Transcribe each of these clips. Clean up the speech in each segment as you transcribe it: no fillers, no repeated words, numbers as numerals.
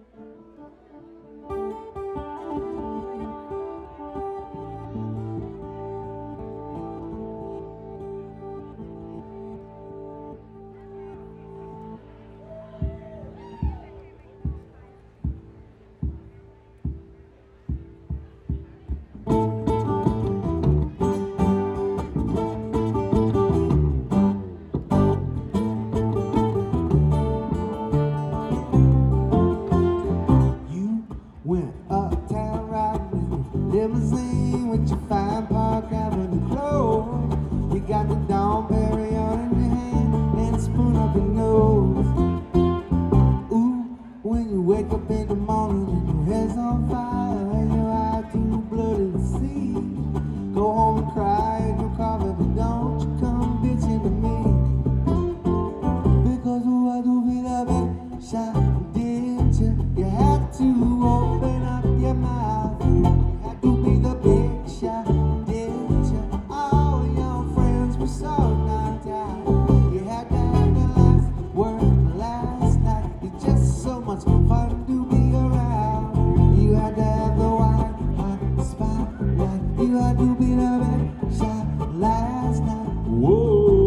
Went uptown riding in your limousine with your fine Park Avenue clothes. You got the Dom Perignon in your hand and a spoon up your nose. Ooh, when you wake up in the morning and your head's on fire and your eyes too bloody to see, go home and cry in your coffee, but don't you come bitching to me. Because what do we love it? Shot, did you? You had to open up your mouth. You had to be the big shot, did you? All your friends were so knocked out. You had to have the last word last night. It's just so much fun to be around. You had to have the white hot spotlight. You had to be the big shot last night. Whoa.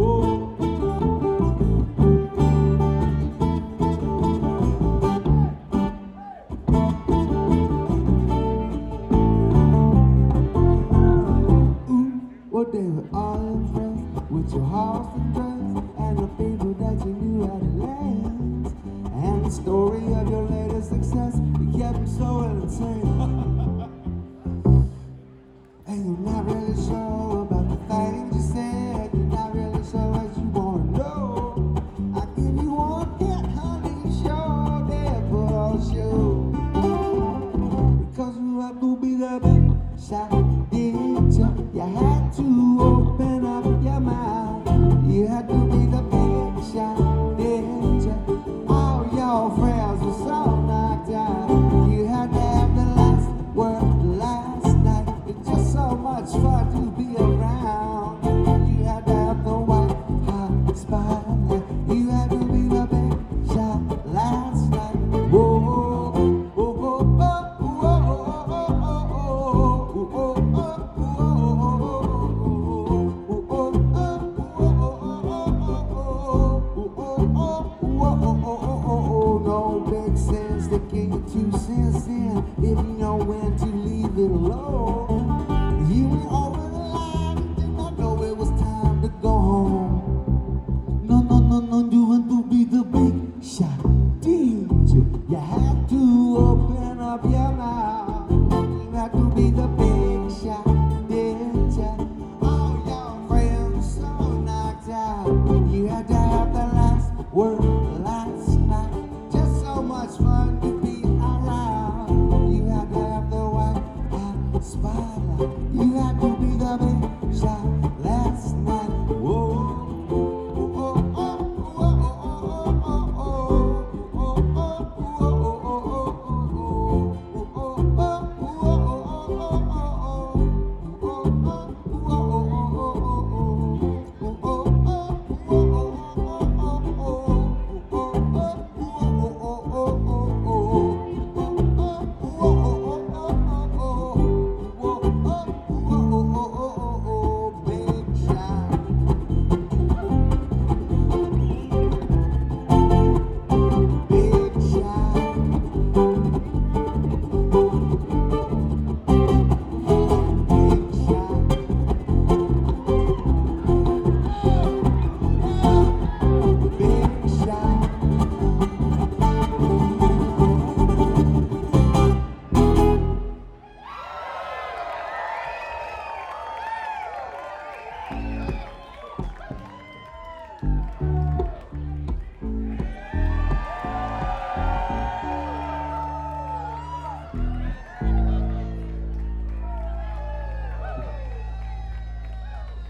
Well, they were all impressed with your horse and dress and the people that you knew at a glance. And the story of your latest success, you kept them so entertained. And you're not really sure about the things you said. You're not really sure what you want to know. I give you one hit, honey, sure they'll put on a show. Because you have to be the big shot, did you? You had to open up your mouth. You had to be the big shot, did you? All your friends were so knocked out. You had to have the last word last night. It's just so much fun to be around. You had to have the white hot spotlight. You had to be the big shot last night. Whoa, oh, oh, oh, no big sense sticking your 2 cents in if you know when to leave it alone. You went over the line and did not know it was time to go home. No, no, no, no, you want to be the big shot, did you? You had to open up your mouth. You had to be the big shot, did you? All your friends were so knocked out. You had to have the last word last night. Just so much fun